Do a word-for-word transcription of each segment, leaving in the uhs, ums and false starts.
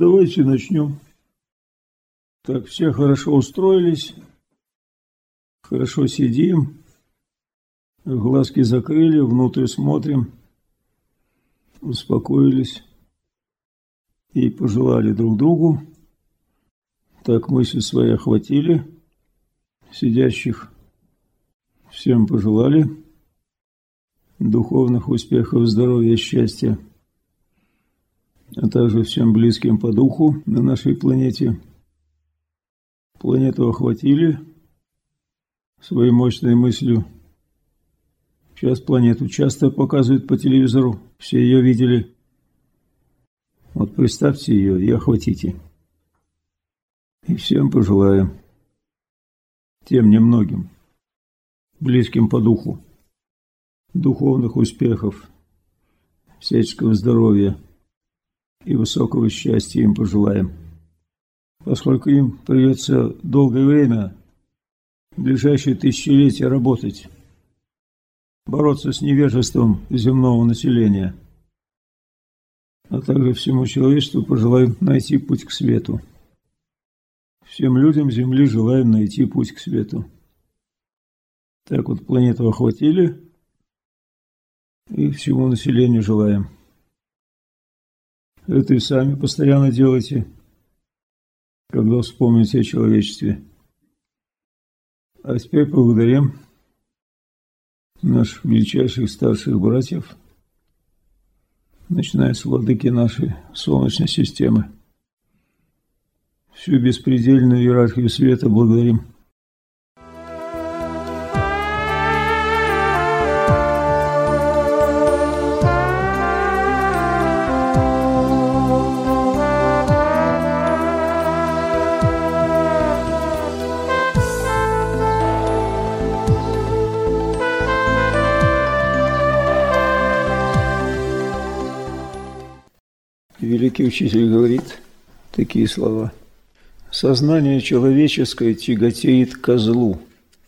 давайте начнем. Так, все хорошо устроились, хорошо сидим, глазки закрыли, внутрь смотрим, успокоились и пожелали друг другу. Так мысли свои охватили сидящих, всем пожелали духовных успехов, здоровья, счастья, а также всем близким по духу на нашей планете. Планету охватили своей мощной мыслью. Сейчас планету часто показывают по телевизору, все ее видели. Вот представьте ее и охватите. И всем пожелаю, тем немногим, близким по духу, духовных успехов, всяческого здоровья и высокого счастья им пожелаем. Поскольку им придется долгое время, в ближайшие тысячелетия работать, бороться с невежеством земного населения, а также всему человечеству пожелаем найти путь к свету. Всем людям Земли желаем найти путь к свету. Так вот, планету охватили и всему населению желаем. Это и сами постоянно делайте, когда вспомните о человечестве. А теперь благодарим наших величайших старших братьев, начиная с владыки нашей Солнечной системы. Всю беспредельную иерархию света благодарим. Великий учитель говорит такие слова. Сознание человеческое тяготеет ко злу.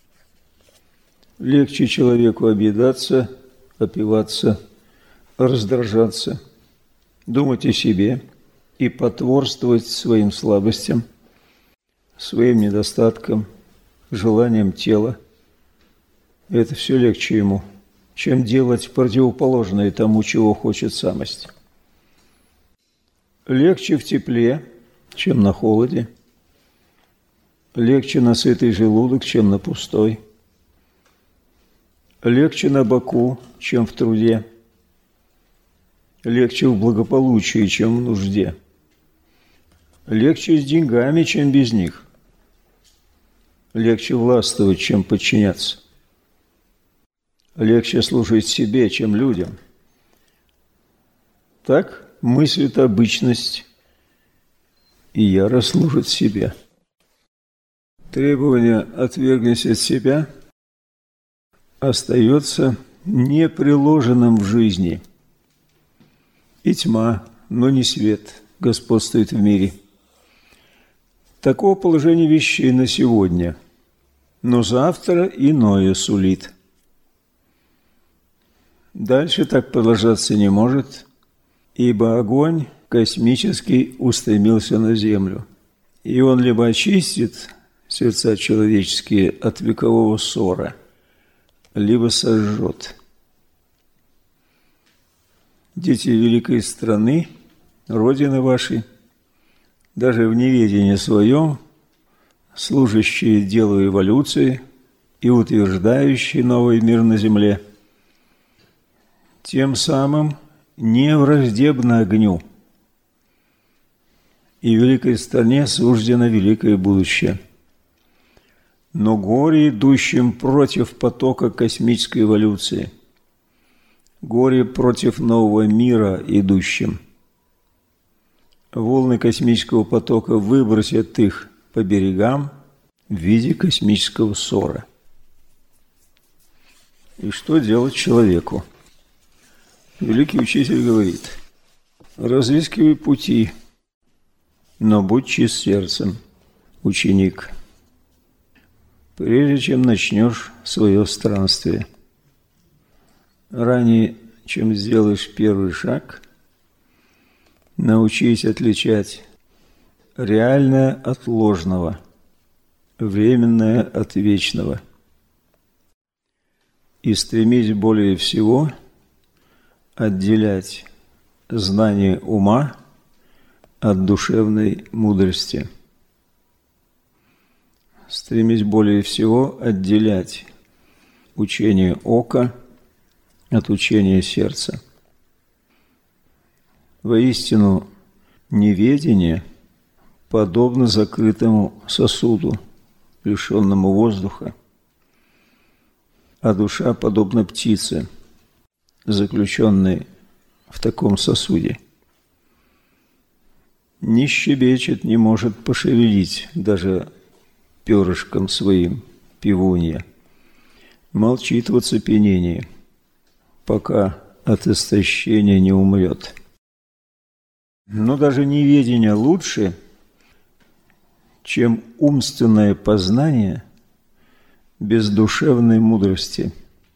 Легче человеку объедаться, опиваться, раздражаться, думать о себе и потворствовать своим слабостям, своим недостаткам, желаниям тела. Это все легче ему, чем делать противоположное тому, чего хочет самость. Легче в тепле, чем на холоде. Легче на сытый желудок, чем на пустой. Легче на боку, чем в труде. Легче в благополучии, чем в нужде. Легче с деньгами, чем без них. Легче властвовать, чем подчиняться. Легче служить себе, чем людям. Так мыслит обычность, и яро служит себе. Требование «отвергнись от себя» остается неприложенным в жизни. И тьма, но не свет, господствует в мире. Такого положения вещей на сегодня, но завтра иное сулит. Дальше так продолжаться не может, ибо огонь космический устремился на землю, и он либо очистит сердца человеческие от векового ссора, либо сожжет. Дети великой страны, Родины вашей, даже в неведении своем, служащие делу эволюции и утверждающие новый мир на земле, тем самым не враждебно огню, и великой стране суждено великое будущее. Но горе идущим против потока космической эволюции, горе против нового мира идущим. Волны космического потока выбросят их по берегам в виде космического ссора. И что делать человеку? Великий учитель говорит: разыскивай пути, но будь чист сердцем, ученик, прежде чем начнешь свое странствие. Ранее, чем сделаешь первый шаг, научись отличать реальное от ложного, временное от вечного. И стремись более всего отделять знание ума от душевной мудрости. Стремись более всего отделять учение ока от учения сердца. Воистину, неведение подобно закрытому сосуду, лишенному воздуха, а душа подобна птице, заключенной в таком сосуде. Не щебечет, не может пошевелить даже перышком своим пивунья. Молчит в оцепенении, пока от истощения не умрет. Но даже неведение лучше, чем умственное познание без душевной мудрости,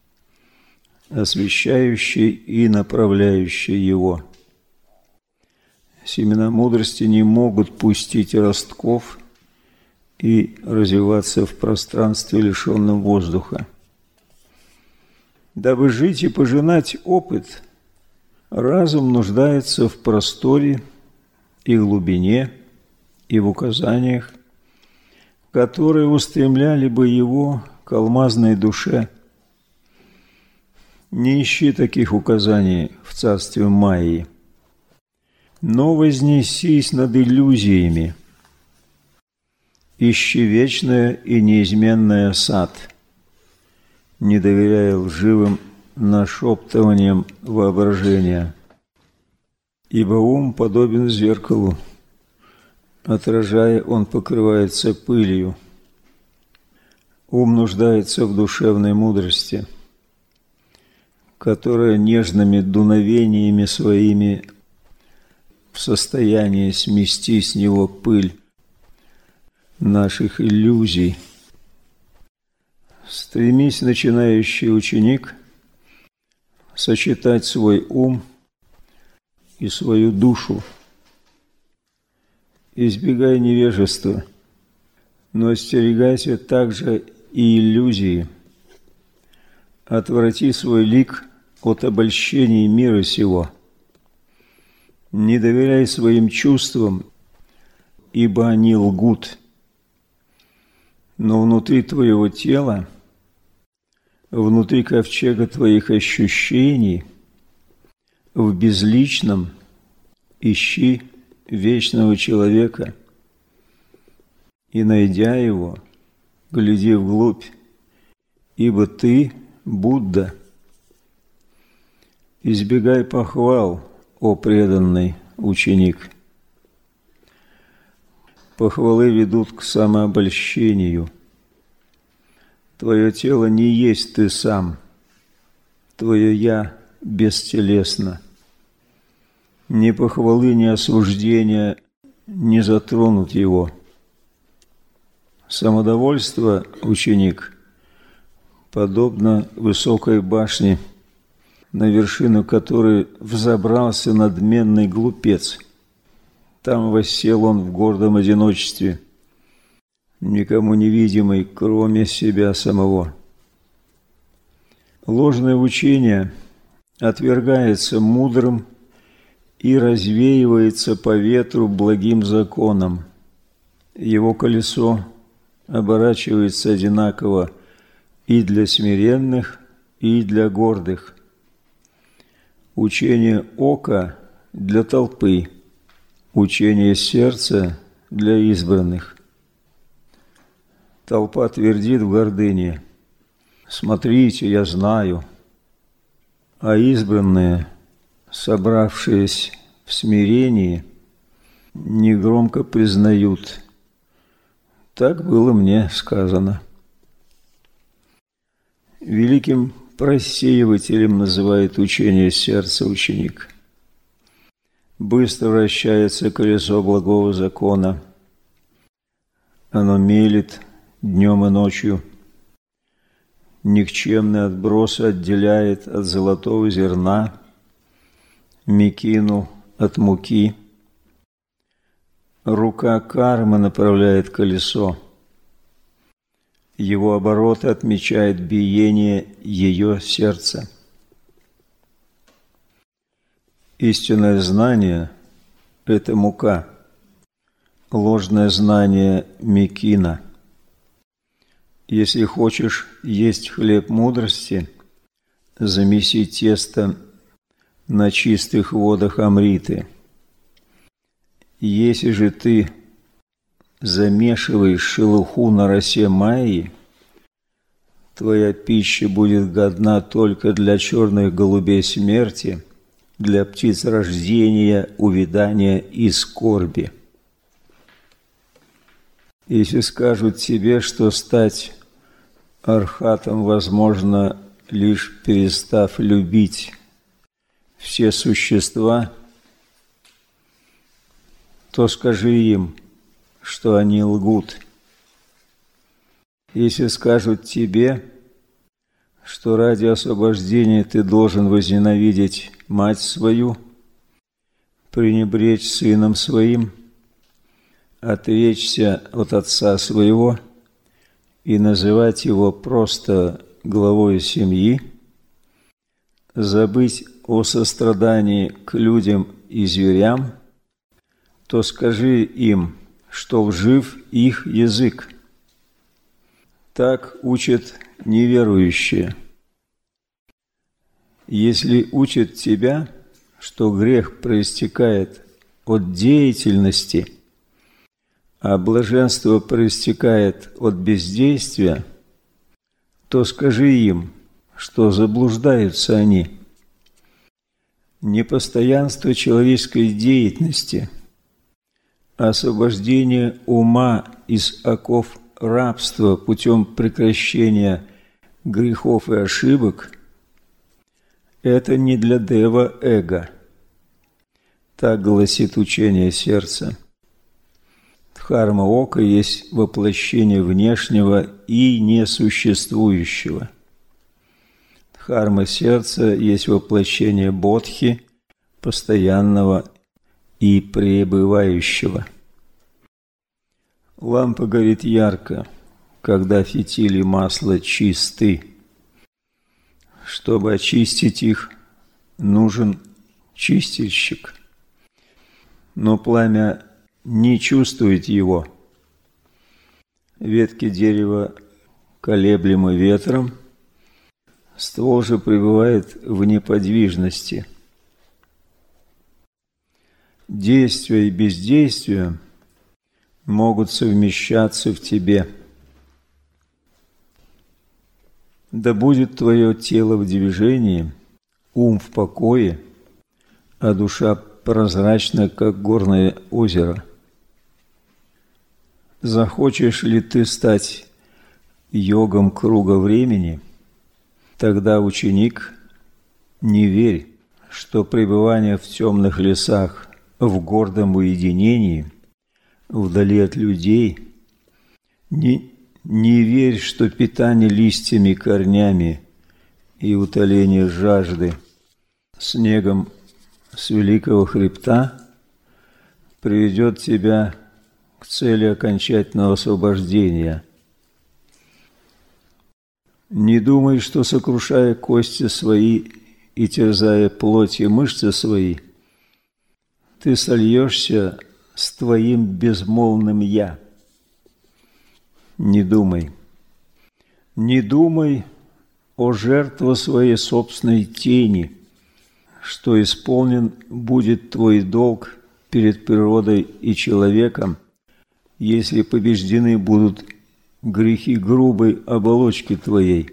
освещающей и направляющей его. Семена мудрости не могут пустить ростков и развиваться в пространстве, лишенном воздуха. Дабы жить и пожинать опыт, разум нуждается в просторе и глубине, и в указаниях, которые устремляли бы его к алмазной душе. Не ищи таких указаний в царстве Майи, но вознесись над иллюзиями. Ищи вечное и неизменное сад, не доверяя лживым нашептываниям воображения. Ибо ум подобен зеркалу, отражая, он покрывается пылью. Ум нуждается в душевной мудрости, которая нежными дуновениями своими в состоянии смести с него пыль наших иллюзий. Стремись, начинающий ученик, сочетать свой ум и свою душу. Избегай невежества, но остерегайся также и иллюзии. Отврати свой лик от обольщений мира сего. Не доверяй своим чувствам, ибо они лгут. Но внутри твоего тела, внутри ковчега твоих ощущений, в безличном ищи вечного человека, и, найдя его, гляди вглубь, ибо ты Будда. Избегай похвал, о преданный ученик. Похвалы ведут к самообольщению. Твое тело не есть ты сам, твое «я» бестелесно. Ни похвалы, ни осуждения не затронут его. Самодовольство, ученик, подобно высокой башне, на вершину которой взобрался надменный глупец. Там воссел он в гордом одиночестве, никому невидимый, кроме себя самого. Ложное учение отвергается мудрым и развеивается по ветру благим законом. Его колесо оборачивается одинаково и для смиренных, и для гордых. Учение ока для толпы, учение сердца для избранных. Толпа твердит в гордыне: «Смотрите, я знаю», а избранные, собравшись в смирении, негромко признают: «Так было мне сказано». Великим просеивателем называет учение сердца ученик. Быстро вращается колесо благого закона. Оно мелет днем и ночью. Никчемные отбросы отделяет от золотого зерна, мекину от муки. рука кармы направляет колесо. Его обороты отмечает биение ее сердца. Истинное знание – это мука, ложное знание – мекина. Если хочешь есть хлеб мудрости, замеси тесто на чистых водах Амриты. Если же ты замешиваешь шелуху на росе Майи, твоя пища будет годна только для черных голубей смерти, для птиц рождения, увядания и скорби. Если скажут тебе, что стать архатом возможно, лишь перестав любить все существа, то скажи им, что они лгут. Если скажут тебе, что ради освобождения ты должен возненавидеть мать свою, пренебречь сыном своим, отречься от отца своего и называть его просто главой семьи, забыть о сострадании к людям и зверям, то скажи им, что лжив их язык. Так учат неверующие. Если учат тебя, что грех проистекает от деятельности, а блаженство проистекает от бездействия, то скажи им, что заблуждаются они. Непостоянство человеческой деятельности, освобождение ума из оков рабства путем прекращения грехов и ошибок – это не для дева-эго. Так гласит учение сердца. Дхарма-ока есть воплощение внешнего и несуществующего. Дхарма сердца есть воплощение бодхи, постоянного и пребывающего. Лампа горит ярко, когда фитили масла чисты. Чтобы очистить их, нужен чистильщик. Но пламя не чувствует его. Ветки дерева колеблемы ветром, ствол же пребывает в неподвижности. Действие и бездействие могут совмещаться в тебе. Да будет твое тело в движении, ум в покое, а душа прозрачна, как горное озеро. Захочешь ли ты стать йогом круга времени, тогда, ученик, не верь, что пребывание в темных лесах, в гордом уединении, вдали от людей, не, не верь, что питание листьями, корнями и утоление жажды снегом с великого хребта приведет тебя к цели окончательного освобождения. Не думай, что, сокрушая кости свои и терзая плоть и мышцы свои, ты сольешься с твоим безмолвным «Я». Не думай. Не думай о жертве своей собственной тени, что исполнен будет твой долг перед природой и человеком, если побеждены будут грехи грубой оболочки твоей.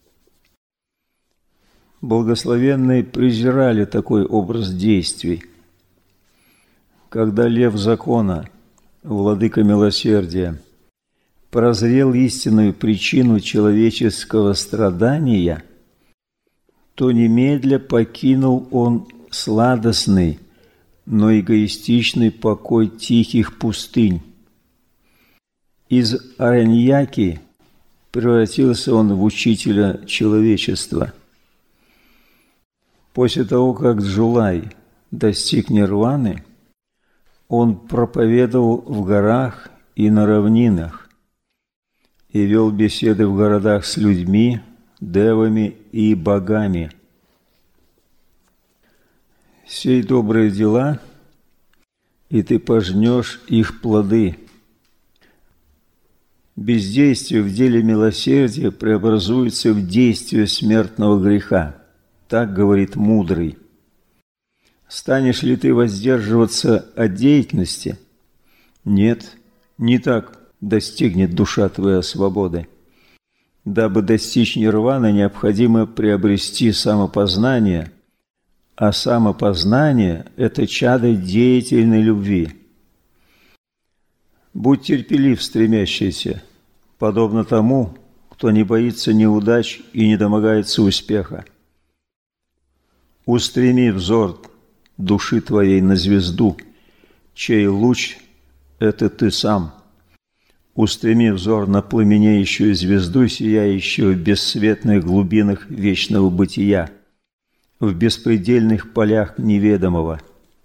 Благословенные презирали такой образ действий. Когда лев закона, владыка милосердия, прозрел истинную причину человеческого страдания, то немедля покинул он сладостный, но эгоистичный покой тихих пустынь. Из араньяки превратился он в учителя человечества. После того, как Джулай достиг нирваны, Он проповедовал в горах и на равнинах, и вел беседы в городах с людьми, девами и богами. Сей добрые дела, и ты пожнешь их плоды. Бездействие в деле милосердия преобразуется в действие смертного греха. Так говорит мудрый. Станешь ли ты воздерживаться от деятельности? Нет, не так достигнет душа твоя свободы. Дабы достичь нирваны, необходимо приобрести самопознание, а самопознание – это чадо деятельной любви. Будь терпелив, стремящийся, подобно тому, кто не боится неудач и не домогается успеха. Устреми взор души твоей на звезду, чей луч – это ты сам. Устреми взор на пламенеющую звезду, сияющую в бесцветных глубинах вечного бытия, в беспредельных полях неведомого.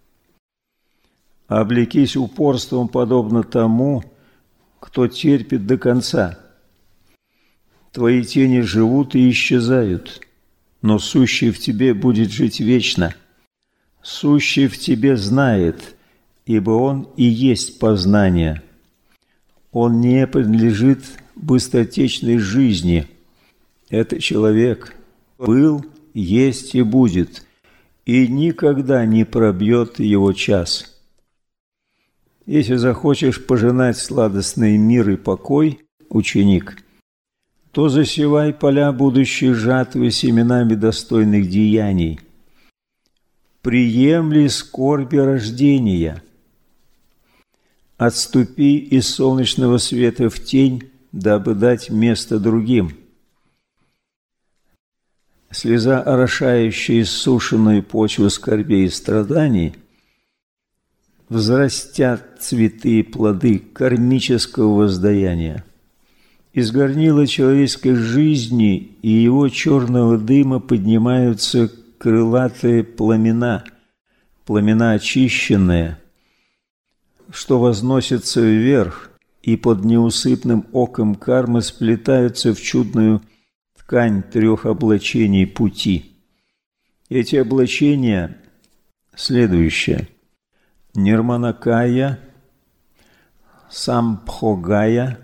Облекись упорством, подобно тому, кто терпит до конца. Твои тени живут и исчезают, но сущий в тебе будет жить вечно. Сущий в тебе знает, ибо он и есть познание. Он не принадлежит быстротечной жизни. Это человек был, есть и будет, и никогда не пробьет его час. Если захочешь пожинать сладостный мир и покой, ученик, то засевай поля будущей жатвы семенами достойных деяний. Приемли скорби рождения. Отступи из солнечного света в тень, дабы дать место другим. Слеза, орошающая иссушенную почву скорбей и страданий, взрастят цветы и плоды кармического воздаяния. Из горнила человеческой жизни и его черного дыма поднимаются крылатые пламена, пламена очищенные, что возносятся вверх и под неусыпным оком кармы сплетаются в чудную ткань трех облачений пути. Эти облачения следующие: Нирманакая, Самбхогая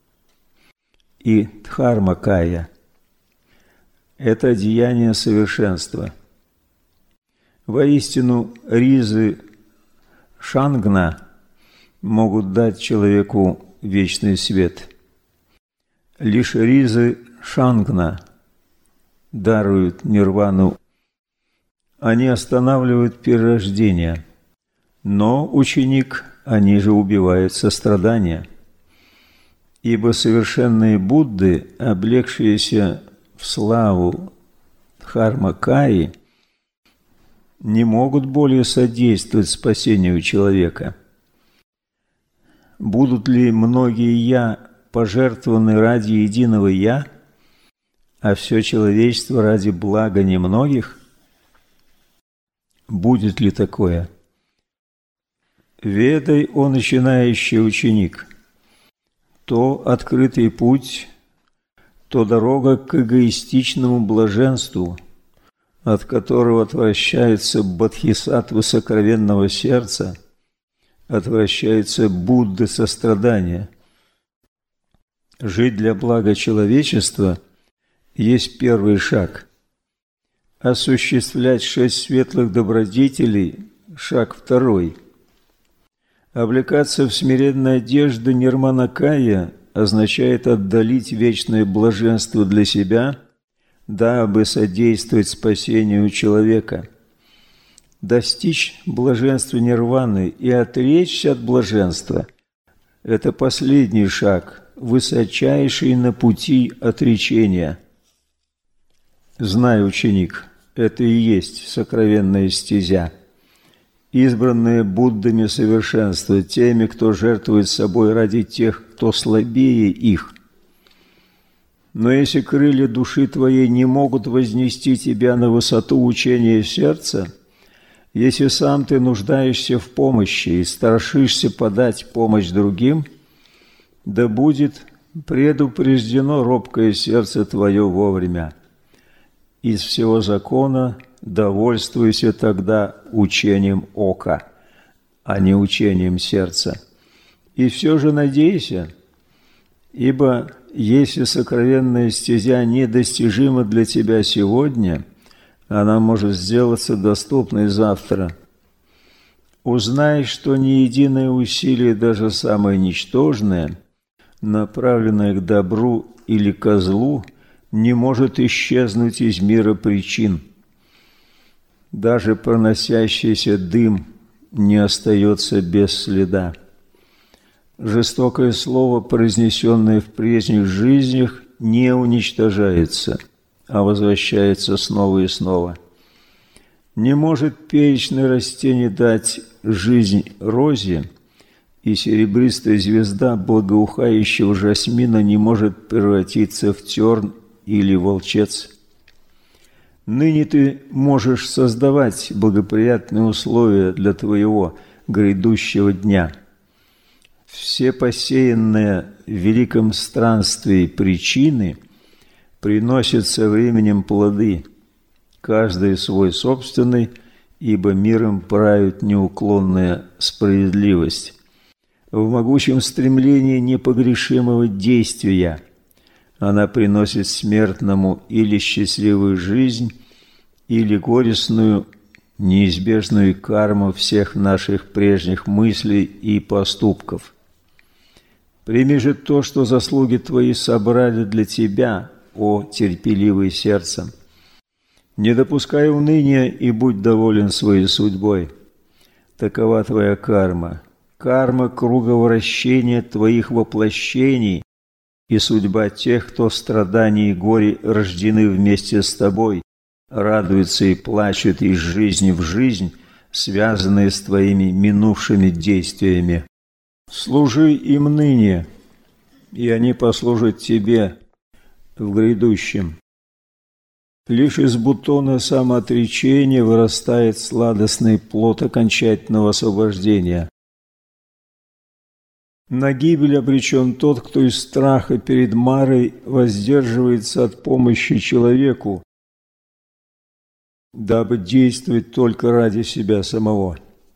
и Дхармакая. Это одеяние совершенства. Воистину, ризы Шангна могут дать человеку вечный свет. Лишь ризы Шангна даруют нирвану. Они останавливают перерождение. Но, ученик, они же убивают сострадание. Ибо совершенные Будды, облегшиеся в славу Дхармакаи, не могут более содействовать спасению человека. Будут ли многие «я» пожертвованы ради единого «я», а все человечество ради блага немногих? Будет ли такое? Ведай, о начинающий ученик, то открытый путь, то дорога к эгоистичному блаженству, от которого отвращается бодхисаттва сокровенного сердца, отвращается Будда сострадания. Жить для блага человечества есть первый шаг. Осуществлять шесть светлых добродетелей – шаг второй. Облекаться в смиренной одежды Нирманакая означает отдалить вечное блаженство для себя, дабы содействовать спасению человека. Достичь блаженства нирваны и отречься от блаженства – это последний шаг, высочайший на пути отречения. Знай, ученик, это и есть сокровенная стезя. Избранные Буддами совершенства, теми, кто жертвует собой ради тех, кто слабее их. Но если крылья души твоей не могут вознести тебя на высоту учения сердца, Если сам ты нуждаешься в помощи и страшишься подать помощь другим, да будет предупреждено робкое сердце твое вовремя. Из всего закона довольствуйся тогда учением ока, а не учением сердца. И все же надейся, ибо если сокровенная стезя недостижима для тебя сегодня, она может сделаться доступной завтра. Узнай, что ни единое усилие, даже самое ничтожное, направленное к добру или ко злу, не может исчезнуть из мира причин. Даже проносящийся дым не остается без следа. Жестокое слово, произнесенное в прежних жизнях, не уничтожается, а возвращается снова и снова. Не может перечное растение дать жизнь розе, и серебристая звезда благоухающего жасмина не может превратиться в терн или волчец. Ныне ты можешь создавать благоприятные условия для твоего грядущего дня. Все посеянные в великом странстве причины приносят со временем плоды, каждый свой собственный, ибо миром правит неуклонная справедливость. В могучем стремлении непогрешимого действия она приносит смертному или счастливую жизнь, или горестную, неизбежную карму всех наших прежних мыслей и поступков. Прими же то, что заслуги твои собрали для тебя, о терпеливый сердцем. Не допускай уныния и будь доволен своей судьбой. Такова твоя карма, карма круговращения твоих воплощений и судьба тех, кто в страдании и горе рождены вместе с тобой, радуются и плачут из жизни в жизнь, связанные с твоими минувшими действиями. Служи им ныне, и они послужат тебе в грядущем. Лишь из бутона самоотречения вырастает сладостный плод окончательного освобождения. На гибель обречен тот, кто из страха перед Марой воздерживается от помощи человеку, дабы действовать только ради себя самого.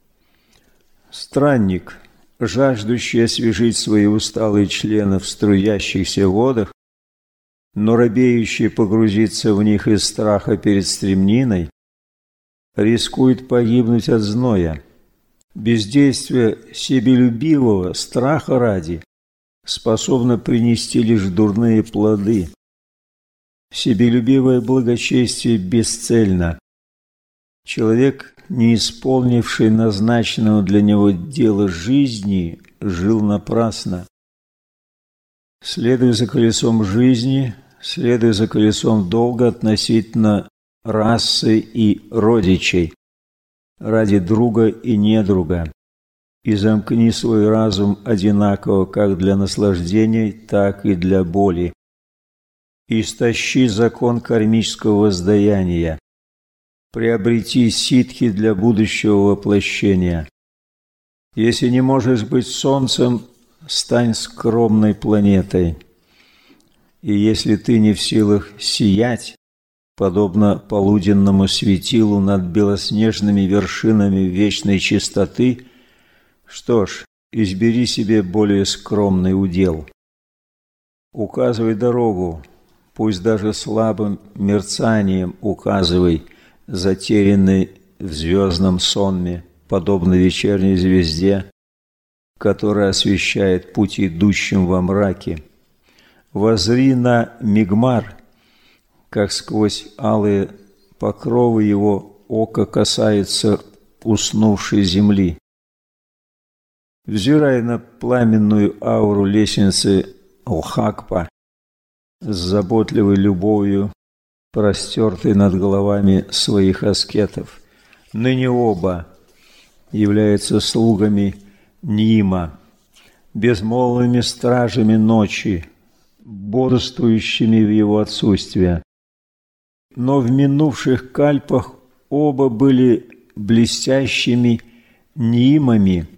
Странник, жаждущий освежить свои усталые члены в струящихся водах, но робеющий погрузиться в них из страха перед стремниной, рискует погибнуть от зноя. Бездействие себелюбивого, страха ради, способно принести лишь дурные плоды. Себелюбивое благочестие бесцельно. Человек, не исполнивший назначенного для него дела жизни, жил напрасно. Следуя за колесом жизни, следуя за колесом долга относительно расы и родичей, ради друга и недруга, и замкни свой разум одинаково как для наслаждений, так и для боли. Истощи закон кармического воздаяния, приобрети ситхи для будущего воплощения. Если не можешь быть солнцем, стань скромной планетой. И если ты не в силах сиять, подобно полуденному светилу над белоснежными вершинами вечной чистоты, что ж, избери себе более скромный удел. Указывай дорогу, пусть даже слабым мерцанием указывай, затерянный в звездном сонме, подобно вечерней звезде, которая освещает путь идущим во мраке. Воззри на Мигмар, как сквозь алые покровы его око касается уснувшей земли. Взирая на пламенную ауру лестницы Лхакпа с заботливой любовью, простертой над головами своих аскетов, ныне оба являются слугами Нима, безмолвными стражами ночи, бодрствующими в его отсутствие. Но в минувших кальпах оба были блестящими нимами,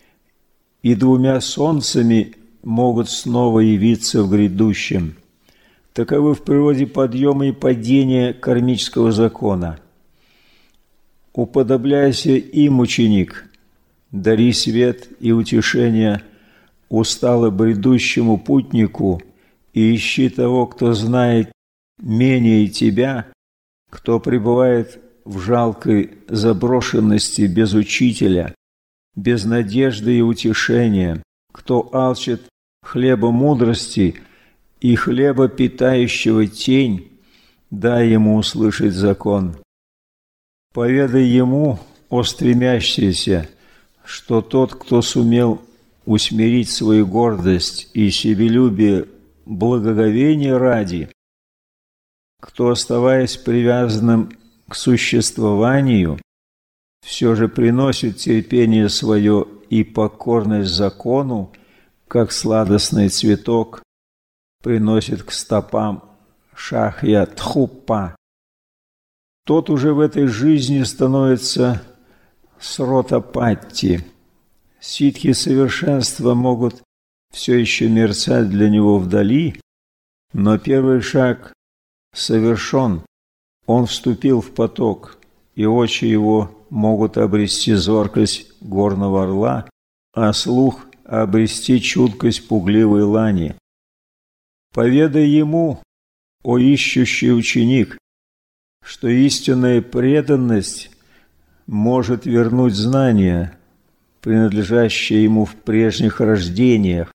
и двумя солнцами могут снова явиться в грядущем. Таковы в природе подъемы и падения кармического закона. Уподобляйся им, ученик, дари свет и утешение устало бредущему путнику и ищи того, кто знает менее тебя, кто пребывает в жалкой заброшенности без учителя, без надежды и утешения, кто алчит хлеба мудрости и хлеба, питающего тень, дай ему услышать закон. Поведай ему, о стремящийся, что тот, кто сумел усмирить свою гордость и себелюбие благоговения ради, кто, оставаясь привязанным к существованию, все же приносит терпение свое и покорность закону, как сладостный цветок приносит к стопам Шахья-Тхуппа. Тот уже в этой жизни становится Сротапатти. Ситхи совершенства могут все еще мерцать для него вдали, но первый шаг совершен. Он вступил в поток, и очи его могут обрести зоркость горного орла, а слух обрести чуткость пугливой лани. Поведай ему, о ищущий ученик, что истинная преданность может вернуть знания, принадлежащие ему в прежних рождениях.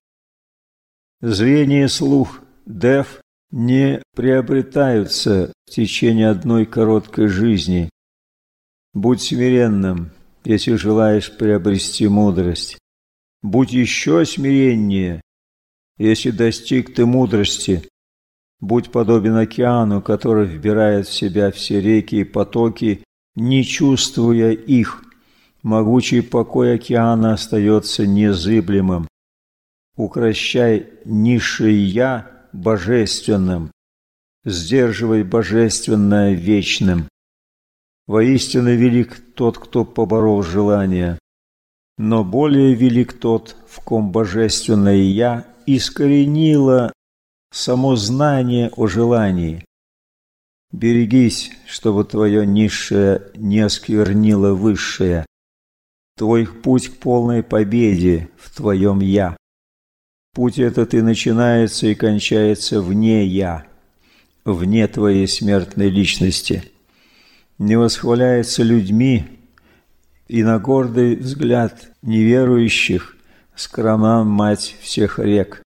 Зрение и слух Дев не приобретаются в течение одной короткой жизни. Будь смиренным, если желаешь приобрести мудрость. Будь еще смиреннее, если достиг ты мудрости. Будь подобен океану, который вбирает в себя все реки и потоки, не чувствуя их. Могучий покой океана остается незыблемым. Укрощай низшее «я» божественным, сдерживай божественное вечным. Воистину велик тот, кто поборол желание, но более велик тот, в ком божественное «я» искоренило само знание о желании. Берегись, чтобы твое низшее не осквернило высшее. Твой путь к полной победе в твоем «я». Путь этот и начинается, и кончается вне «я», вне твоей смертной личности. Не восхваляется людьми, и на гордый взгляд неверующих скромна мать всех рек.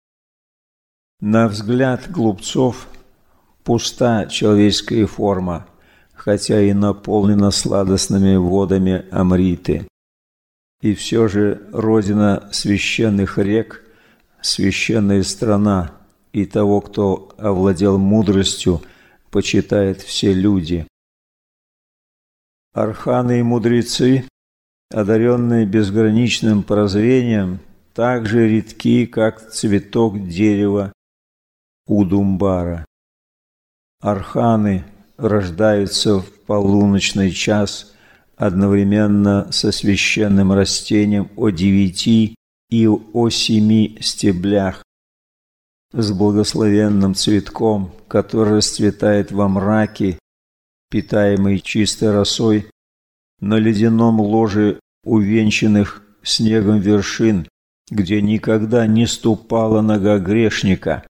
На взгляд глупцов пуста человеческая форма, хотя и наполнена сладостными водами Амриты. И все же родина священных рек, священная страна, и того, кто овладел мудростью, почитают все люди. Арханы и мудрецы, одаренные безграничным прозрением, так же редки, как цветок дерева Удумбара. Арханы рождаются в полуночный час одновременно со священным растением о девяти и о семи стеблях, с благословенным цветком, который расцветает во мраке, питаемый чистой росой, на ледяном ложе увенчанных снегом вершин, где никогда не ступала нога грешника.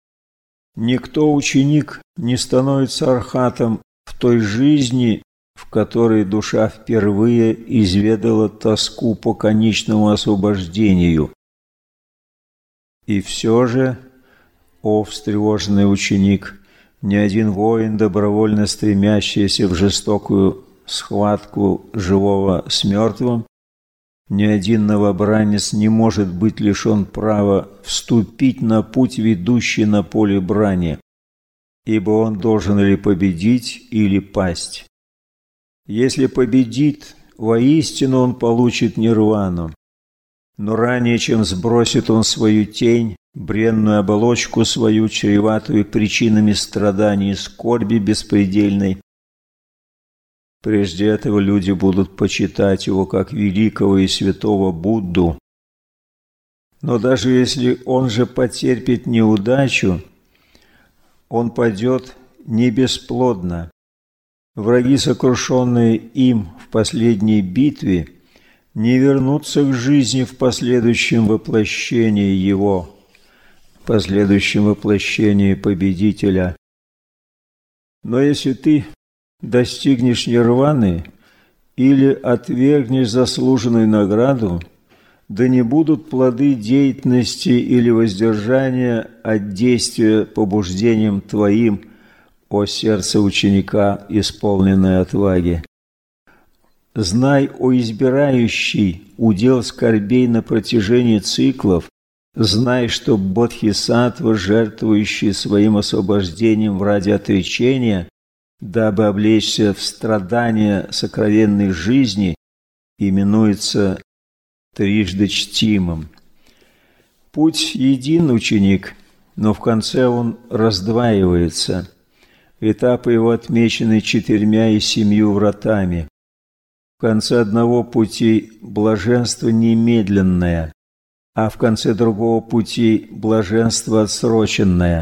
Никто ученик не становится архатом в той жизни, в которой душа впервые изведала тоску по конечному освобождению. И все же, о встревоженный ученик, ни один воин, добровольно стремящийся в жестокую схватку живого с мертвым, ни один новобранец не может быть лишен права вступить на путь, ведущий на поле брани, ибо он должен или победить, или пасть. Если победит, воистину он получит нирвану, но ранее, чем сбросит он свою тень, бренную оболочку свою, чреватую причинами страданий и скорби беспредельной, Прежде этого люди будут почитать его как великого и святого Будду. Но даже если он же потерпит неудачу, он падет не бесплодно. Враги, сокрушенные им в последней битве, не вернутся к жизни в последующем воплощении его, в последующем воплощении победителя. Но если ты достигнешь нирваны или отвергнешь заслуженную награду, да не будут плоды деятельности или воздержания от действия побуждением твоим, о сердце ученика, исполненное отваги. Знай, о избирающий удел скорбей на протяжении циклов, знай, что бодхисаттва, жертвующий своим освобождением ради отречения, дабы облечься в страдания сокровенной жизни, именуется трижды чтимым. Путь един, ученик, но в конце он раздваивается. Этапы его отмечены четырьмя и семью вратами. В конце одного пути блаженство немедленное, а в конце другого пути блаженство отсроченное.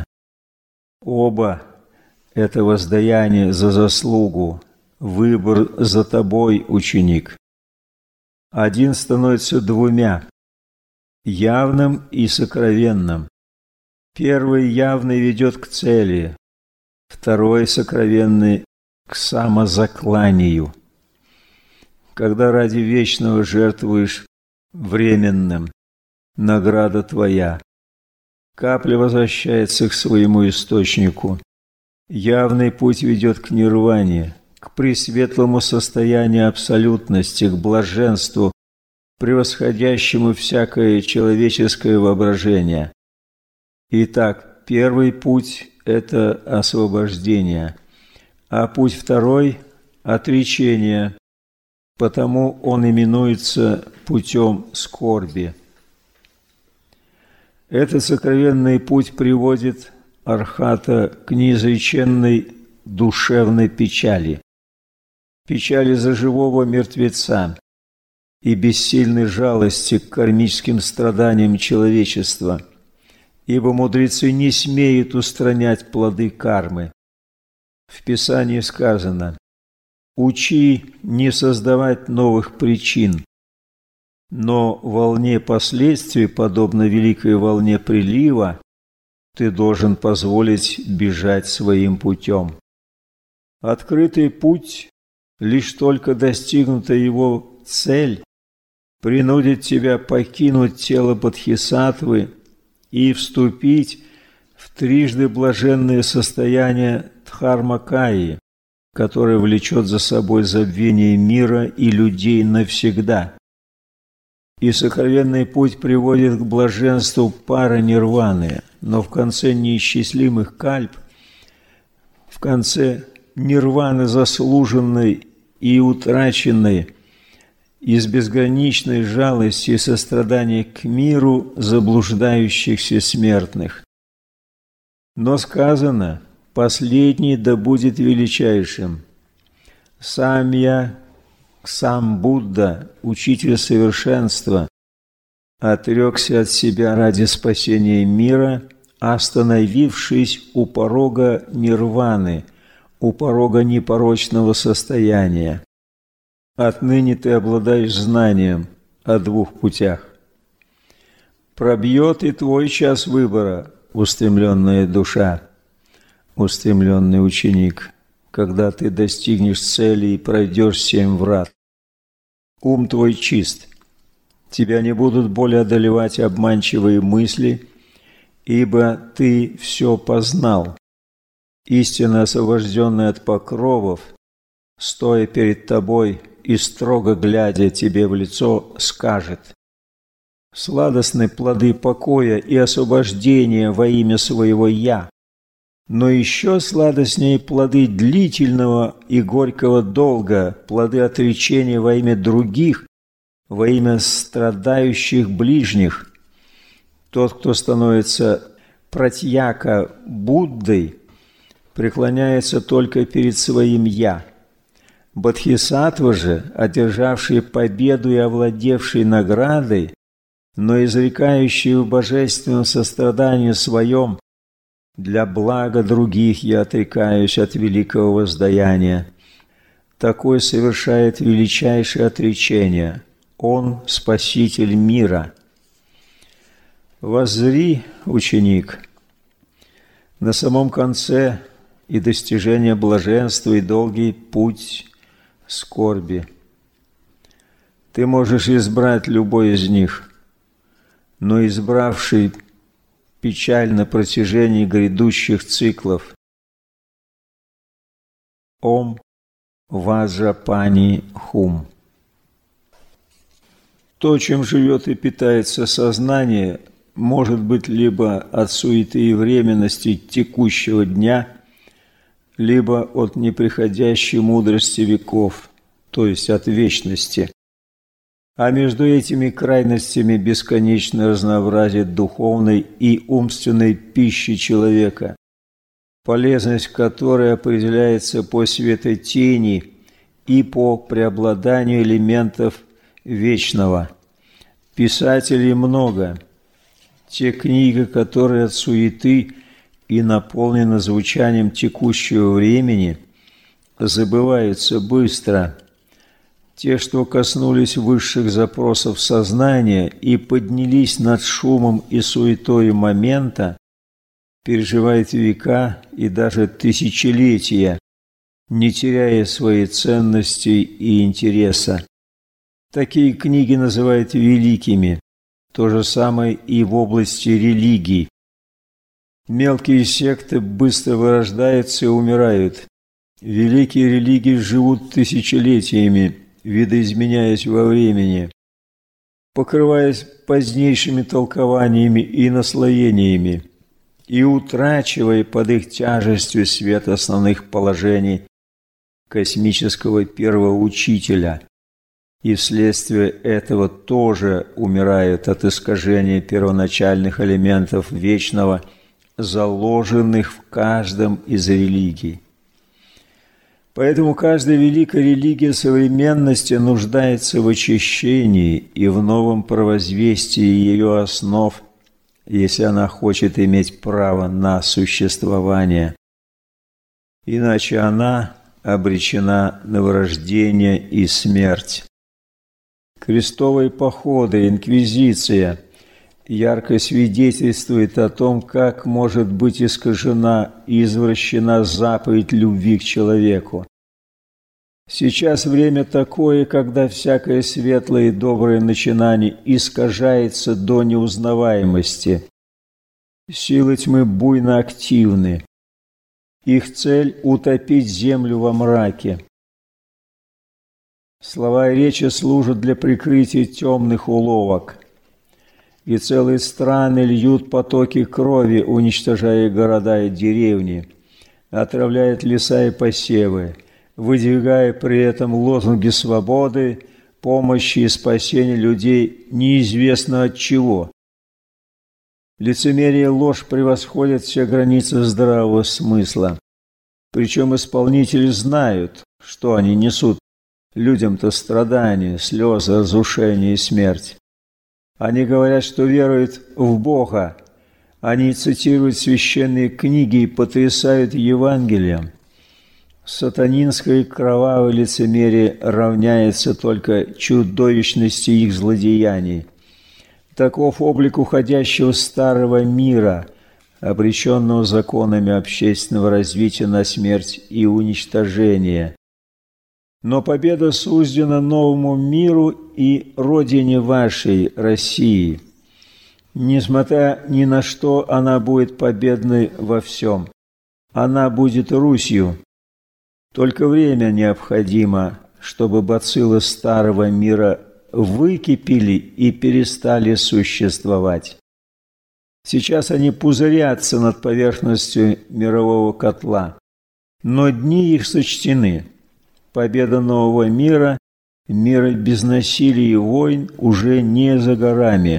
Оба – это воздаяние за заслугу, выбор за тобой, ученик. Один становится двумя – явным и сокровенным. Первый явный ведет к цели, второй сокровенный – к самозакланию. Когда ради вечного жертвуешь временным, награда твоя. Капля возвращается к своему источнику. Явный путь ведет к нирване, к пресветлому состоянию абсолютности, к блаженству, превосходящему всякое человеческое воображение. Итак, первый путь – это освобождение, а путь второй – отречение, потому он именуется путем скорби. Этот сокровенный путь приводит архата к неизреченной душевной печали, печали за живого мертвеца и бессильной жалости к кармическим страданиям человечества, ибо мудрецы не смеют устранять плоды кармы. В Писании сказано: «Учи не создавать новых причин, но волне последствий, подобно великой волне прилива, ты должен позволить бежать своим путем». Открытый путь, лишь только достигнута его цель, принудит тебя покинуть тело бодхисаттвы и вступить в трижды блаженное состояние дхармакаи, которое влечет за собой забвение мира и людей навсегда. И сокровенный путь приводит к блаженству паранирваны, но в конце неисчислимых кальп, в конце нирваны заслуженной и утраченной, из безграничной жалости и сострадания к миру заблуждающихся смертных. Но сказано: «Последний да будет величайшим». Сам я, сам Будда, учитель совершенства, отрекся от себя ради спасения мира, остановившись у порога нирваны, у порога непорочного состояния. Отныне ты обладаешь знанием о двух путях. Пробьет и твой час выбора, устремленная душа, устремленный ученик, когда ты достигнешь цели и пройдешь семь врат. Ум твой чист, тебя не будут более одолевать обманчивые мысли, ибо ты все познал. Истинно освобожденный от покровов, стоя перед тобой и строго глядя тебе в лицо, скажет: «Сладостны плоды покоя и освобождения во имя своего «Я», но еще сладостнее плоды длительного и горького долга, плоды отречения во имя других, во имя страдающих ближних. Тот, кто становится пратьяка Буддой, преклоняется только перед своим «Я». Бодхисаттва же, одержавший победу и овладевший наградой, но изрекающий в божественном сострадании своем: «Для блага других я отрекаюсь от великого воздаяния», такой совершает величайшее отречение. Он – Спаситель мира. Воззри, ученик, на самом конце и достижение блаженства, и долгий путь скорби. Ты можешь избрать любой из них, но избравший печаль на протяжении грядущих циклов. Ом Ваджрапани Хум. То, чем живет и питается сознание, может быть либо от суеты и временности текущего дня, либо от неприходящей мудрости веков, то есть от вечности. А между этими крайностями бесконечно разнообразие духовной и умственной пищи человека, полезность которой определяется по светотени и по преобладанию элементов вечного. Писателей много. Те книги, которые от суеты и наполнены звучанием текущего времени, забываются быстро. Те, что коснулись высших запросов сознания и поднялись над шумом и суетой момента, переживают века и даже тысячелетия, не теряя своей ценности и интереса. Такие книги называют великими. То же самое и в области религий. Мелкие секты быстро вырождаются и умирают. Великие религии живут тысячелетиями, видоизменяясь во времени, покрываясь позднейшими толкованиями и наслоениями и утрачивая под их тяжестью свет основных положений космического первого учителя. И вследствие этого тоже умирают от искажения первоначальных элементов вечного, заложенных в каждом из религий. Поэтому каждая великая религия современности нуждается в очищении и в новом провозвестии ее основ, если она хочет иметь право на существование. Иначе она обречена на вырождение и смерть. Крестовые походы, инквизиция ярко свидетельствует о том, как может быть искажена и извращена заповедь любви к человеку. Сейчас время такое, когда всякое светлое и доброе начинание искажается до неузнаваемости. Силы тьмы буйно активны. Их цель – утопить землю во мраке. Слова и речи служат для прикрытия темных уловок. И целые страны льют потоки крови, уничтожая города и деревни, отравляют леса и посевы, выдвигая при этом лозунги свободы, помощи и спасения людей неизвестно от чего. Лицемерие и ложь превосходят все границы здравого смысла. Причем исполнители знают, что они несут людям-то страдания, слезы, разрушение и смерть. Они говорят, что веруют в Бога. Они цитируют священные книги и потрясают Евангелием. Сатанинское и кровавое лицемерие равняется только чудовищности их злодеяний. Таков облик уходящего старого мира, обреченного законами общественного развития на смерть и уничтожение. Но победа суждена новому миру и родине вашей, России. Несмотря ни на что, она будет победной во всем. Она будет Русью. Только время необходимо, чтобы бациллы старого мира выкипели и перестали существовать. Сейчас они пузырятся над поверхностью мирового котла, но дни их сочтены. Победа нового мира, мира без насилия и войн уже не за горами.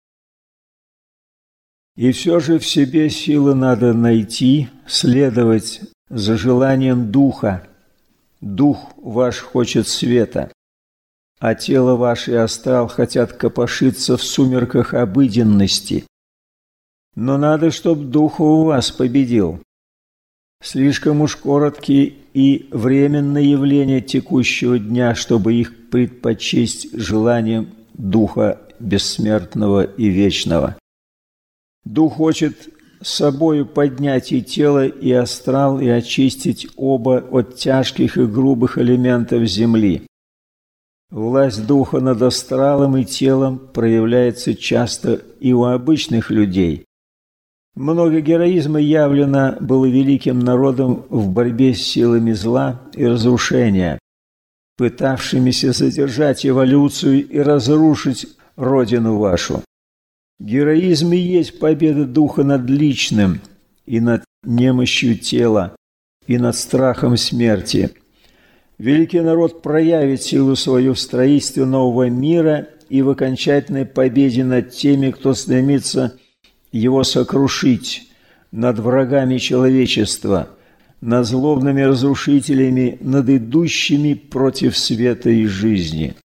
И все же в себе силы надо найти, следовать за желанием духа. дух ваш хочет света, а тело ваше и астрал хотят копошиться в сумерках обыденности. Но надо, чтоб дух у вас победил. Слишком уж короткие и временные явления текущего дня, чтобы их предпочесть желанием духа бессмертного и вечного. Дух хочет собою поднять и тело, и астрал, и очистить оба от тяжких и грубых элементов земли. Власть духа над астралом и телом проявляется часто и у обычных людей. Много героизма явлено было великим народом в борьбе с силами зла и разрушения, пытавшимися задержать эволюцию и разрушить родину вашу. Героизм и есть победа духа над личным, и над немощью тела, и над страхом смерти. Великий народ проявит силу свою в строительстве нового мира и в окончательной победе над теми, кто стремится его сокрушить, над врагами человечества, над злобными разрушителями, над идущими против света и жизни.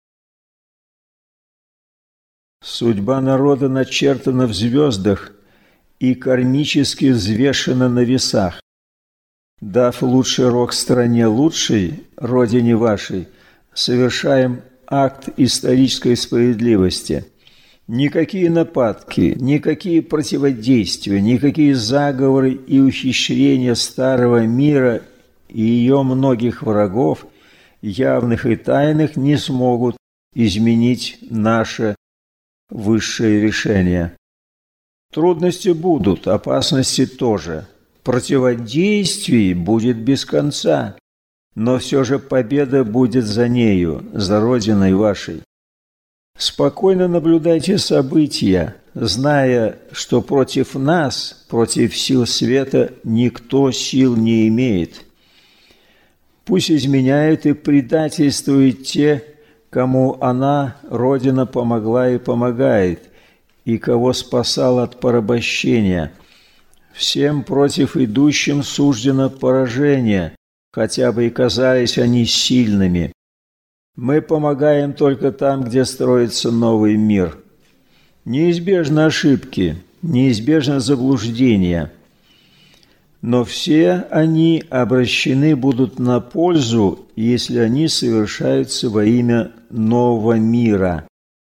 Судьба народа начертана в звездах и кармически взвешена на весах. Дав лучший рок стране лучшей, родине вашей, совершаем акт исторической справедливости. Никакие нападки, никакие противодействия, никакие заговоры и ухищрения старого мира и ее многих врагов, явных и тайных, не смогут изменить наше высшее решение. Трудности будут, опасности тоже. Противодействий будет без конца, но все же победа будет за нею, за родиной вашей. Спокойно наблюдайте события, зная, что против нас, против сил света, никто сил не имеет. Пусть изменяют и предательствуют те, кому она, Родина, помогла и помогает, и кого спасала от порабощения. Всем против идущим суждено поражение, хотя бы и казались они сильными. Мы помогаем только там, где строится новый мир. Неизбежны ошибки, неизбежно заблуждения. Но все они обращены будут на пользу, если они совершаются во имя нового мира.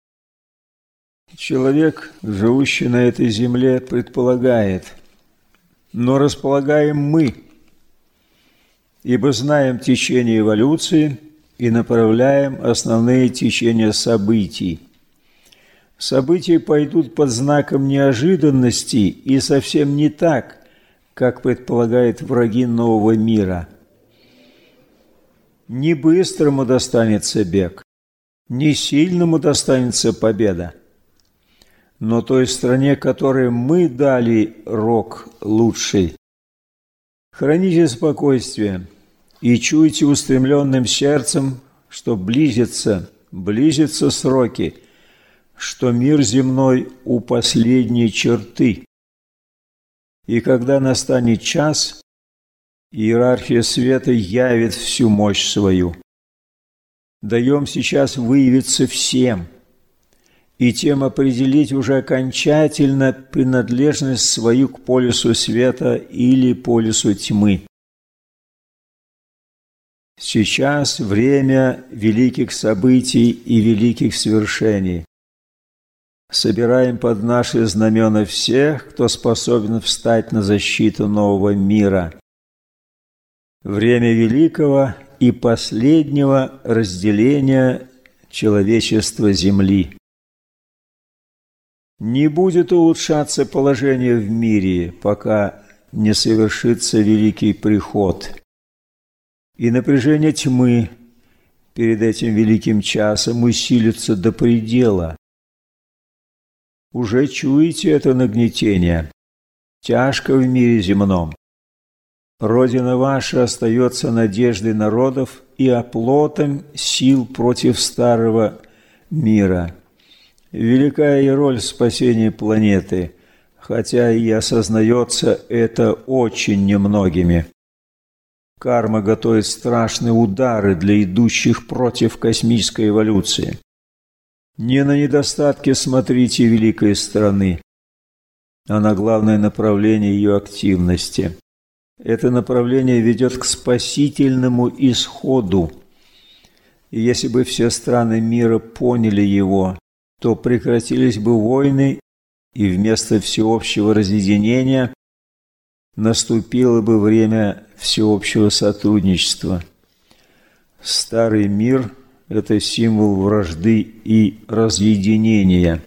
Человек, живущий на этой земле, предполагает, но располагаем мы, ибо знаем течение эволюции и направляем основные течения событий. События пойдут под знаком неожиданности и совсем не так, как предполагают враги нового мира. Не быстрому достанется бег, не сильному достанется победа, но той стране, которой мы дали рок лучший. Храните спокойствие и чуйте устремленным сердцем, что близятся, близятся сроки, что мир земной у последней черты. И когда настанет час, иерархия света явит всю мощь свою. Даем сейчас выявиться всем, и тем определить уже окончательно принадлежность свою к полюсу света или полюсу тьмы. Сейчас время великих событий и великих свершений. Собираем под наши знамена всех, кто способен встать на защиту нового мира. Время великого и последнего разделения человечества Земли. Не будет улучшаться положение в мире, пока не совершится великий приход. И напряжение тьмы перед этим великим часом усилится до предела. Уже чуете это нагнетение? Тяжко в мире земном. Родина ваша остается надеждой народов и оплотом сил против старого мира. Великая и роль спасения планеты, хотя и осознается это очень немногими. Карма готовит страшные удары для идущих против космической эволюции. Не на недостатки смотрите великой страны, а на главное направление ее активности. Это направление ведет к спасительному исходу. И если бы все страны мира поняли его, то прекратились бы войны, и вместо всеобщего разъединения наступило бы время всеобщего сотрудничества. Старый мир – это символ вражды и разъединения.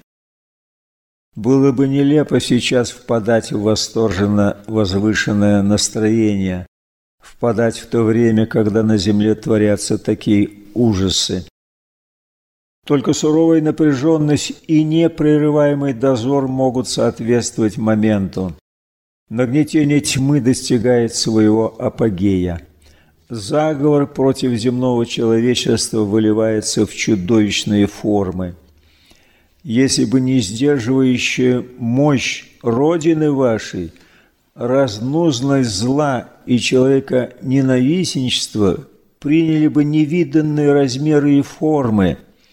Было бы нелепо сейчас впадать в восторженно возвышенное настроение, впадать в то время, когда на земле творятся такие ужасы. Только суровая напряженность и непрерываемый дозор могут соответствовать моменту. Нагнетение тьмы достигает своего апогея. Заговор против земного человечества выливается в чудовищные формы. Если бы не сдерживающая мощь Родины вашей, разнузность зла и человека-ненавистничество приняли бы невиданные размеры и формы.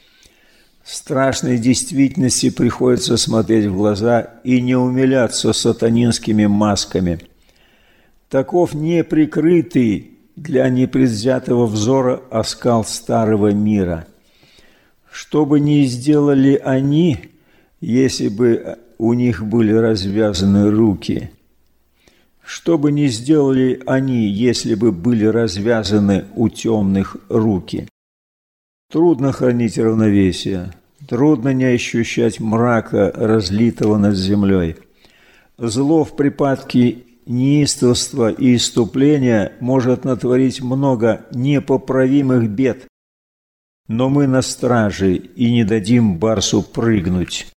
Страшной действительности приходится смотреть в глаза и не умиляться сатанинскими масками. Таков неприкрытый для непредвзятого взора оскал старого мира. Что бы ни сделали они, если бы у них были развязаны руки? Что бы ни сделали они, если бы были развязаны у темных руки? Трудно хранить равновесие, трудно не ощущать мрака, разлитого над землей. Зло в припадке неистовства и исступления может натворить много непоправимых бед, но мы на страже и не дадим барсу прыгнуть.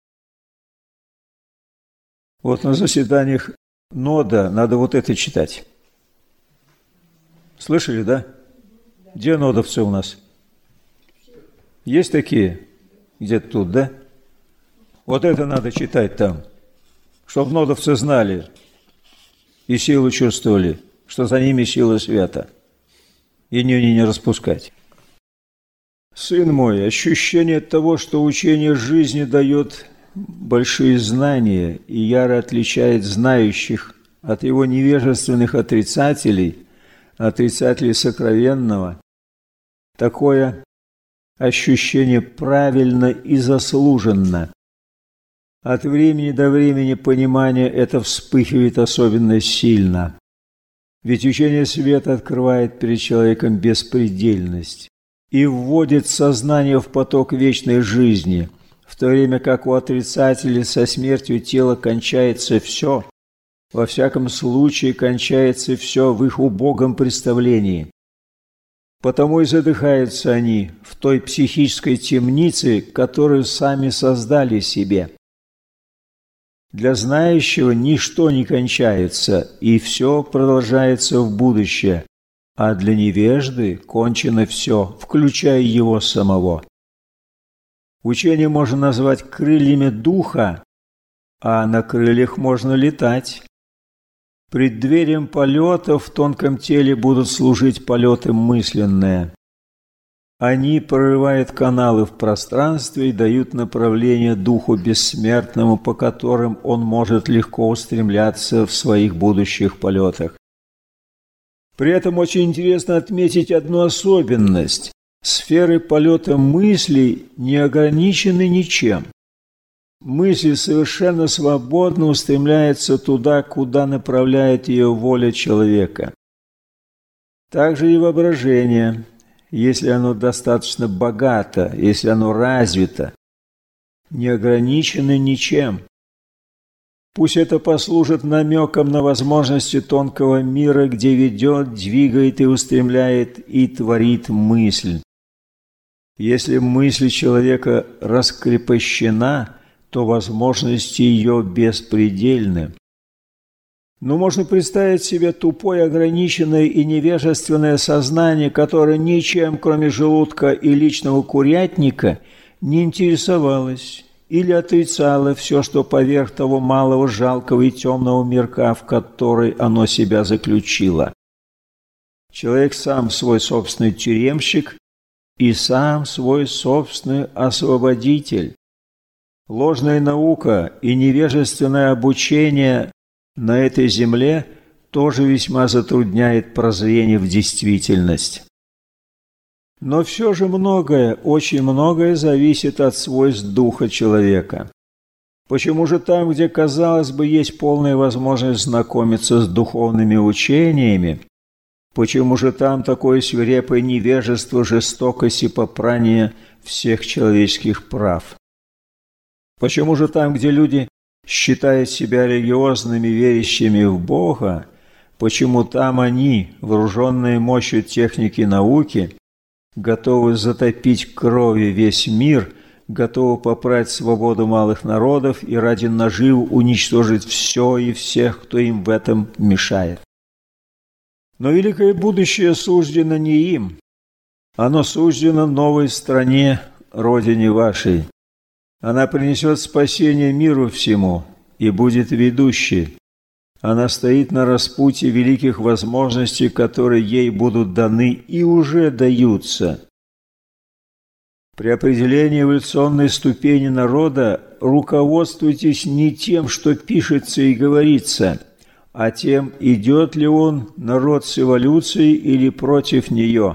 Вот на заседаниях нода надо вот это читать. Слышали, да? Где нодовцы у нас? Есть такие? Где-то тут, да? Вот это надо читать там, чтобы нодовцы знали и силу чувствовали, что за ними сила света, и не, не распускать. Сын мой, ощущение того, что учение жизни дает большие знания и яро отличает знающих от его невежественных отрицателей, отрицателей сокровенного, такое ощущение правильно и заслуженно. От времени до времени понимание это вспыхивает особенно сильно. Ведь учение света открывает перед человеком беспредельность и вводит сознание в поток вечной жизни, в то время как у отрицателей со смертью тела кончается все, во всяком случае кончается все в их убогом представлении. Потому и задыхаются они в той психической темнице, которую сами создали себе. Для знающего ничто не кончается, и все продолжается в будущее, а для невежды кончено все, включая его самого. Учение можно назвать крыльями духа, а на крыльях можно летать. Преддверием полета в тонком теле будут служить полеты мысленные. Они прорывают каналы в пространстве и дают направление духу бессмертному, по которым он может легко устремляться в своих будущих полетах. При этом очень интересно отметить одну особенность. Сферы полета мыслей не ограничены ничем. Мысль совершенно свободно устремляется туда, куда направляет ее воля человека. Также и воображение, если оно достаточно богато, если оно развито, не ограничено ничем. Пусть это послужит намеком на возможности тонкого мира, где ведет, двигает и устремляет и творит мысль. Если мысль человека раскрепощена, то возможности ее беспредельны. Но можно представить себе тупое, ограниченное и невежественное сознание, которое ничем, кроме желудка и личного курятника, не интересовалось или отрицало все, что поверх того малого, жалкого и темного мирка, в который оно себя заключило. Человек сам свой собственный тюремщик и сам свой собственный освободитель. Ложная наука и невежественное обучение на этой земле тоже весьма затрудняет прозрение в действительность. Но все же многое, очень многое зависит от свойств духа человека. Почему же там, где, казалось бы, есть полная возможность знакомиться с духовными учениями, почему же там такое свирепое невежество, жестокость и попрание всех человеческих прав? Почему же там, где люди считают себя религиозными, верящими в Бога, почему там они, вооруженные мощью техники и науки, готовы затопить кровью весь мир, готовы попрать свободу малых народов и ради наживы уничтожить все и всех, кто им в этом мешает? Но великое будущее суждено не им. Оно суждено новой стране, родине вашей. Она принесет спасение миру всему и будет ведущей. Она стоит на распутье великих возможностей, которые ей будут даны и уже даются. При определении эволюционной ступени народа руководствуйтесь не тем, что пишется и говорится, а тем, идет ли он, народ, с эволюцией или против нее.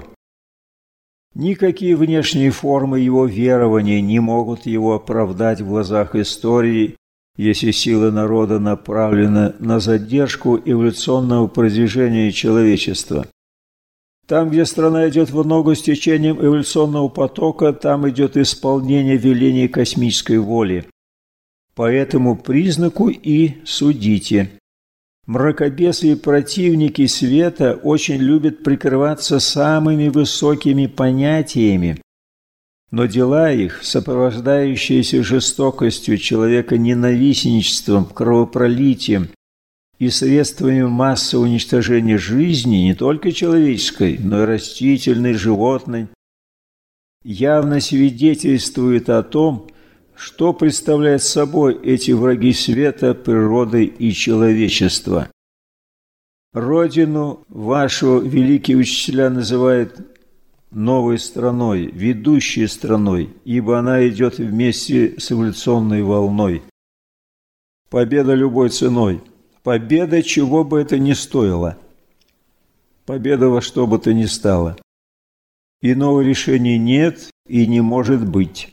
Никакие внешние формы его верования не могут его оправдать в глазах истории, если сила народа направлена на задержку эволюционного продвижения человечества. Там, где страна идет в ногу с течением эволюционного потока, там идет исполнение велений космической воли. По этому признаку и судите. Мракобесы и противники света очень любят прикрываться самыми высокими понятиями, но дела их, сопровождающиеся жестокостью, человеконенавистничеством, кровопролитием и средствами массового уничтожения жизни, не только человеческой, но и растительной, животной, явно свидетельствуют о том, что представляют собой эти враги света, природы и человечества. Родину вашу великие учителя называют новой страной, ведущей страной, ибо она идет вместе с эволюционной волной. Победа любой ценой. Победа, чего бы это ни стоило. Победа во что бы то ни стало. Иного решения нет и не может быть.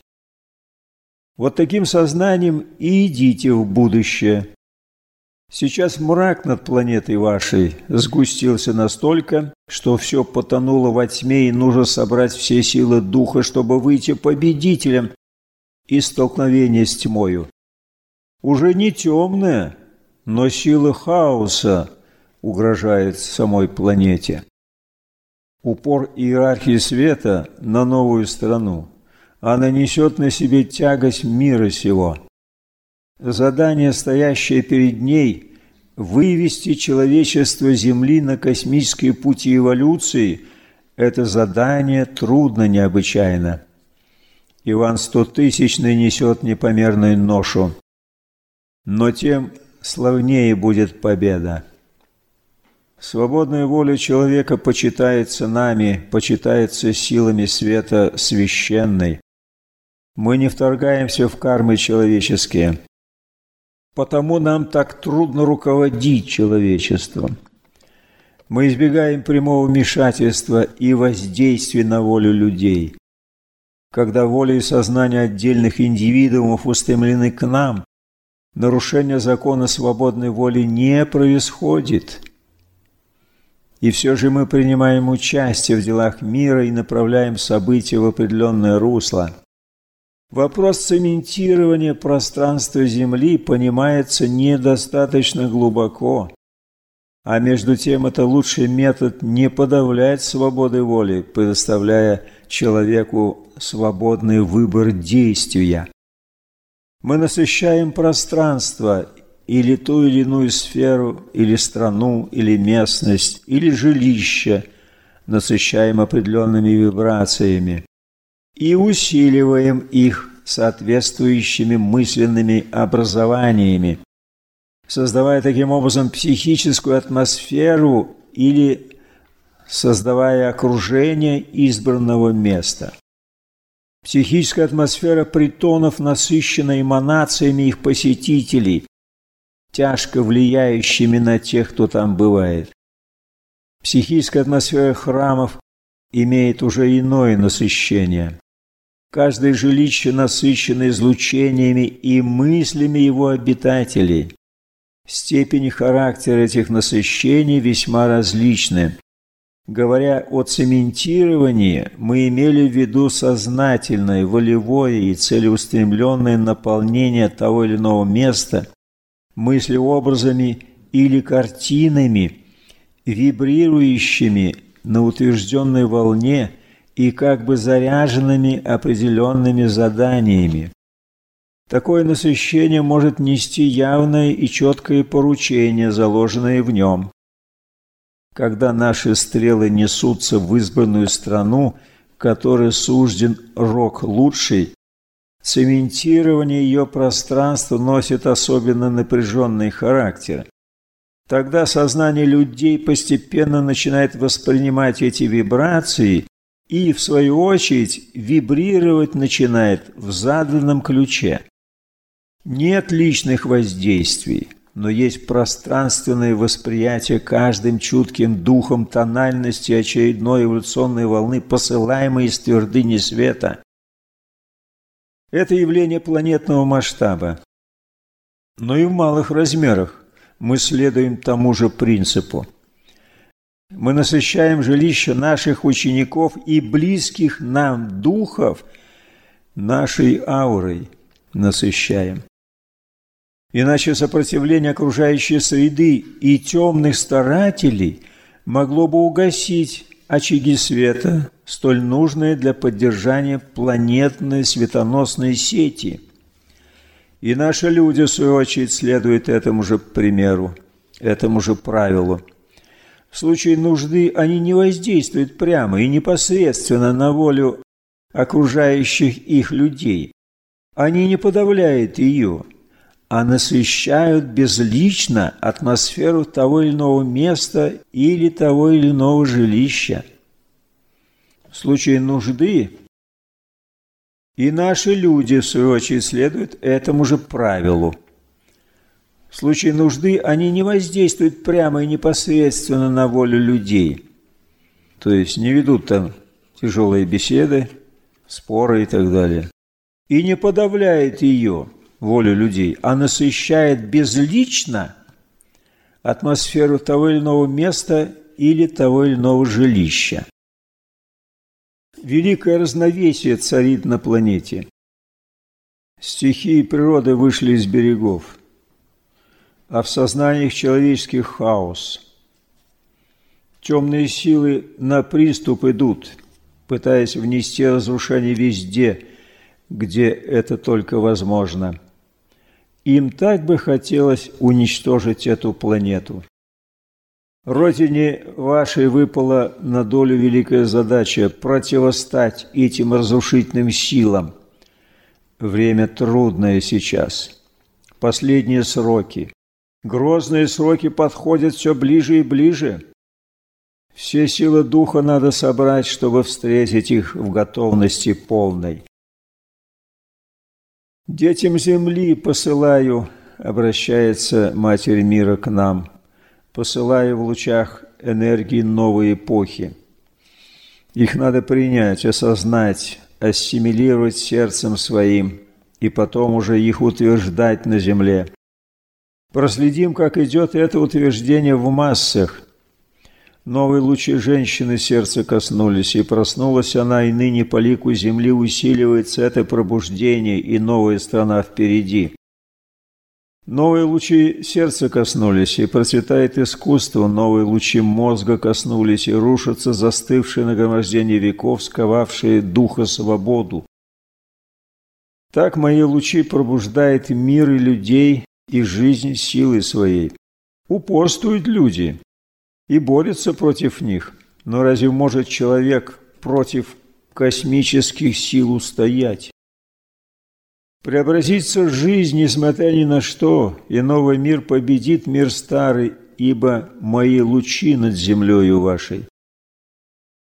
Вот таким сознанием и идите в будущее. Сейчас мрак над планетой вашей сгустился настолько, что все потонуло во тьме, и нужно собрать все силы духа, чтобы выйти победителем из столкновения с тьмою. Уже не темная, но сила хаоса угрожает самой планете. Упор иерархии света на новую страну. Она несет на себе тягость мира сего. Задание, стоящее перед ней, вывести человечество Земли на космические пути эволюции, это задание трудно необычайно. Иван Стотысячный несет непомерную ношу, но тем славнее будет победа. Свободная воля человека почитается нами, почитается силами света священной. Мы не вторгаемся в кармы человеческие. Потому нам так трудно руководить человечеством. Мы избегаем прямого вмешательства и воздействия на волю людей. Когда воля и сознание отдельных индивидуумов устремлены к нам, нарушение закона свободной воли не происходит. И все же мы принимаем участие в делах мира и направляем события в определенное русло. Вопрос цементирования пространства Земли понимается недостаточно глубоко, а между тем это лучший метод не подавлять свободы воли, предоставляя человеку свободный выбор действия. Мы насыщаем пространство или ту или иную сферу, или страну, или местность, или жилище, насыщаем определенными вибрациями и усиливаем их соответствующими мысленными образованиями, создавая таким образом психическую атмосферу или создавая окружение избранного места. Психическая атмосфера притонов насыщена эманациями их посетителей, тяжко влияющими на тех, кто там бывает. Психическая атмосфера храмов имеет уже иное насыщение. Каждое жилище насыщено излучениями и мыслями его обитателей. Степени характера этих насыщений весьма различны. Говоря о цементировании, мы имели в виду сознательное, волевое и целеустремленное наполнение того или иного места мыслеобразами или картинами, вибрирующими на утвержденной волне и как бы заряженными определенными заданиями. Такое насыщение может нести явное и четкое поручение, заложенное в нем. Когда наши стрелы несутся в избранную страну, которой сужден рок лучший, цементирование ее пространства носит особенно напряженный характер. Тогда сознание людей постепенно начинает воспринимать эти вибрации и, в свою очередь, вибрировать начинает в заданном ключе. Нет личных воздействий, но есть пространственное восприятие каждым чутким духом тональности очередной эволюционной волны, посылаемой из твердыни света. Это явление планетного масштаба. Но и в малых размерах мы следуем тому же принципу. Мы насыщаем жилища наших учеников и близких нам духов нашей аурой насыщаем. Иначе сопротивление окружающей среды и темных старателей могло бы угасить очаги света, столь нужные для поддержания планетной светоносной сети. И наши люди, в свою очередь, следуют этому же примеру, этому же правилу. В случае нужды они не воздействуют прямо и непосредственно на волю окружающих их людей. Они не подавляют ее, а насыщают безлично атмосферу того или иного места или того или иного жилища. В случае нужды и наши люди, в свою очередь, следуют этому же правилу. В случае нужды они не воздействуют прямо и непосредственно на волю людей, то есть не ведут там тяжелые беседы, споры и так далее, и не подавляют ее, волю людей, а насыщает безлично атмосферу того или иного места или того или иного жилища. Великое разновесие царит на планете. Стихии природы вышли из берегов, а в сознаниях человеческих хаос. Темные силы на приступ идут, пытаясь внести разрушение везде, где это только возможно. Им так бы хотелось уничтожить эту планету. Родине вашей выпала на долю великая задача противостать этим разрушительным силам. Время трудное сейчас. Последние сроки. Грозные сроки подходят все ближе и ближе. Все силы духа надо собрать, чтобы встретить их в готовности полной. «Детям земли посылаю», — обращается Матерь мира к нам, «посылаю в лучах энергии новой эпохи. Их надо принять, осознать, ассимилировать сердцем своим и потом уже их утверждать на земле. Проследим, как идет это утверждение в массах. Новые лучи женщины сердца коснулись, и проснулась она, и ныне по лику земли усиливается это пробуждение, и новая страна впереди. Новые лучи сердца коснулись, и процветает искусство, новые лучи мозга коснулись, и рушатся застывшие нагромождения веков, сковавшие духа свободу. Так мои лучи пробуждают мир и людей, и жизнь силой своей. Упорствуют люди и борются против них. Но разве может человек против космических сил устоять? Преобразится жизнь, несмотря ни на что, и новый мир победит мир старый, ибо мои лучи над землею вашей.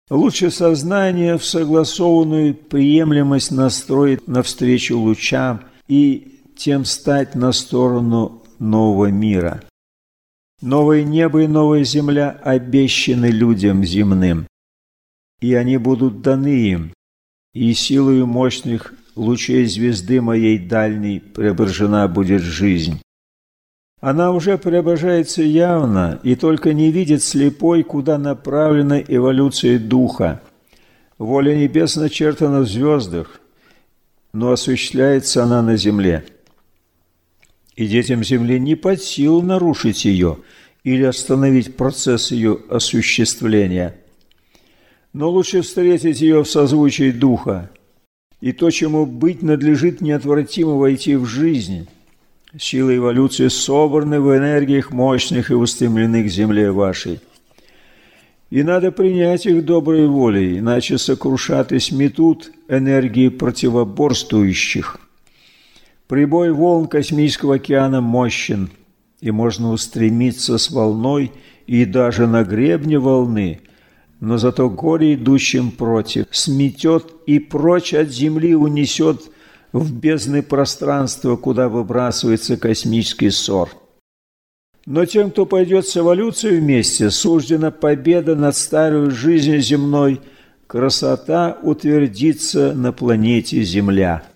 Лучше сознание в согласованную приемлемость настроить навстречу лучам и тем стать на сторону нового мира. Новое небо и новая земля обещаны людям земным, и они будут даны им, и силою мощных лучей звезды моей дальней преображена будет жизнь. Она уже преображается явно, и только не видит слепой, куда направлена эволюция духа. Воля небес начертана в звездах, но осуществляется она на земле. И детям земли не под силу нарушить ее или остановить процесс ее осуществления. Но лучше встретить ее в созвучии духа, и то, чему быть надлежит, неотвратимо войти в жизнь. Силы эволюции собраны в энергиях мощных и устремлены к земле вашей. И надо принять их доброй волей, иначе сокрушат и сметут энергии противоборствующих. Прибой волн космического океана мощен, и можно устремиться с волной и даже на гребне волны, но зато горе идущим против сметет и прочь от земли унесет в бездны пространства, куда выбрасывается космический ссор. Но тем, кто пойдет с эволюцией вместе, суждена победа над старой жизнью земной, красота утвердится на планете Земля.